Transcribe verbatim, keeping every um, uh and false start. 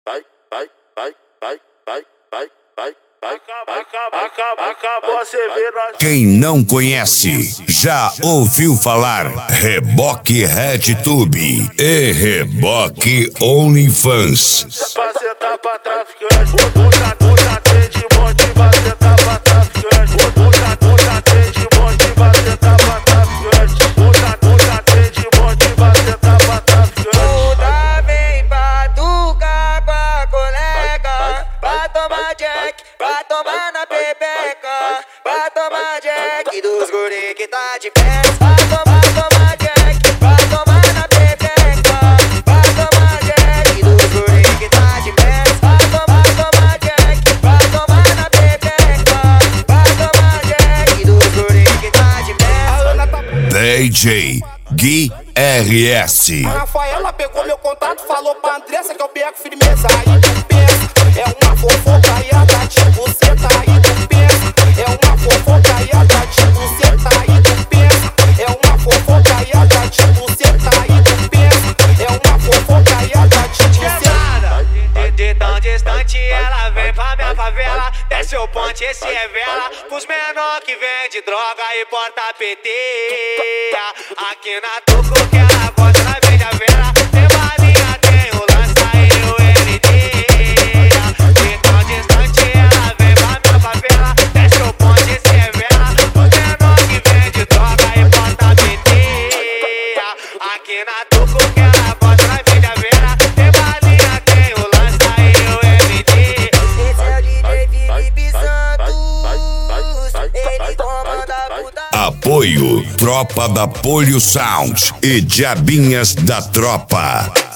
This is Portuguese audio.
vai, vai, vai, vai, vai, vai, vai, vai, vai, acabou, acabou a cerveja. Quem não conhece, já ouviu falar Reboque RedTube e Reboque OnlyFans. Pra sentar pra traficante, puxa, puxa, tem de monte, vai sentar pra traficante, puxa, puxa, tem de monte, vai sentar pra traficante, puxa, puxa, tem de monte, vai sentar pra traficante. Puta, vem pra tucar com a colega, pra tomar jack, pra tomar na pepeca, pra tomar jack dos guri que tá de pé, pra tomar, tomar jack, pra tomar na pepeca, pra tomar jack dos guri que tá de pé, pra tomar, tomar jack, pra tomar na pepeca, pra tomar jack dos guri que tá de pé. D J Gui R S. A Rafaela pegou meu contato, falou pra Andressa que eu pego firmeza. Aí tu pensa, é uma fofocaiada, tipo cê tá aí tu pensa. É uma fofocaiada, tipo cê tá aí tu pensa. É uma fofocaiada, tipo cê tá aí tu pensa. É uma fofocaiada, tipo cê tá. De, de tão distante ela vem pra minha favela, desce o ponte, esse é vela, pros menor que vende droga e porta P T. Aqui na Tuco que ela bota na vende a vela, tem balinha, tem o lança e o L D. De tão distante ela vem pra minha favela, desce o ponte, esse é vela, pros menor que vende droga e porta P T. Aqui na Tuco que ela bota na vende a vela, tem balinha, tem o lança e o L D. Esse é o D J Felipe Santos, ele comanda a puta. Apoio Tropa da Polio Sound e Diabinhas da Tropa.